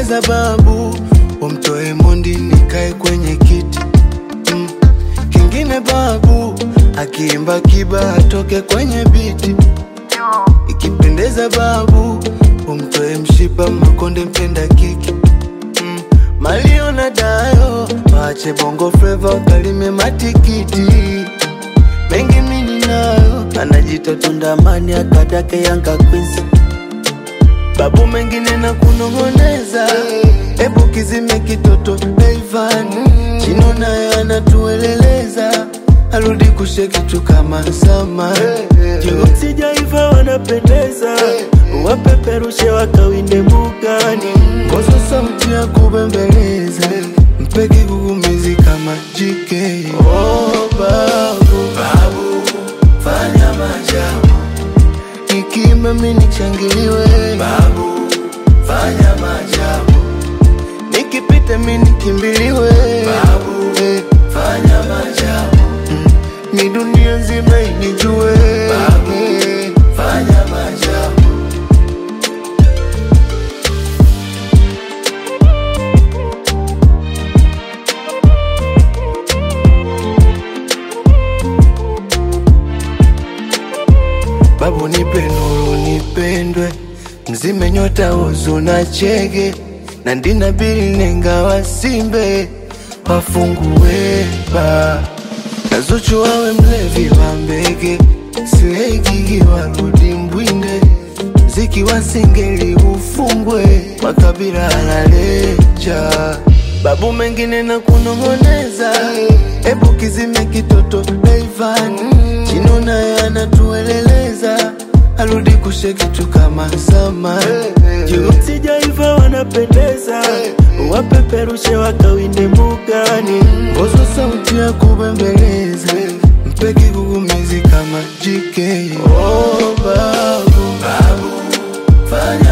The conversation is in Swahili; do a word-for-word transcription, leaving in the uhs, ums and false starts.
Ikipendeza babu, umtoe Mondi nikae kwenye kiti. mm. Kingine babu, akiimba kiba atoke kwenye biti. Ikipendeza babu, umtoe Mshipa Makonde mpenda kiki. mm. Malio na Dayo, waache Bongo Flava wakalime matikiti. Mengi mini nayo, anajita Tundamani akadake Yanga Queens. Babu mengine na kunongoneza, ebu kizime kitoto Dayvan. Chino nayo anatueleleza, arudi kusheki tu kama sama. Juhudi jaiva wanapendeza, wapeperushe wakawinde mbugani. Koso sauti ya kubembeleza, mpeki kugumizi kama G K. Oh babu, babu, fanya maajabu. Nikimba mimi nichangiliwe, babu, fanya maajabu. Nikipita mimi nikimbiliwe, babu, eh, fanya maajabu. mm. Ni dunia nzima inijue, babu, eh, fanya maajabu. Babu nipe nuru nipendwe, mzime nyota uzu na chege. Na ndina bili nenga wasimbe, wafungue ba. Na Zuchu wawe mlevi wa mbege, Slay Gigi warudi Mbwinde. Mziki wa singeli ufungwe, Makabila analecha. Babu mengine na kunongoneza, ebu kizime kitoto Dayvan. Chino nayo anatueleleza, arudi kusheki tu kama sama. Juhudi jaiva wanapendeza, wapeperushe wakawinde mbugani. Koso sauti ya kubembeleza, mpeki kugumizi kama G K. Oh babu, babu, fanya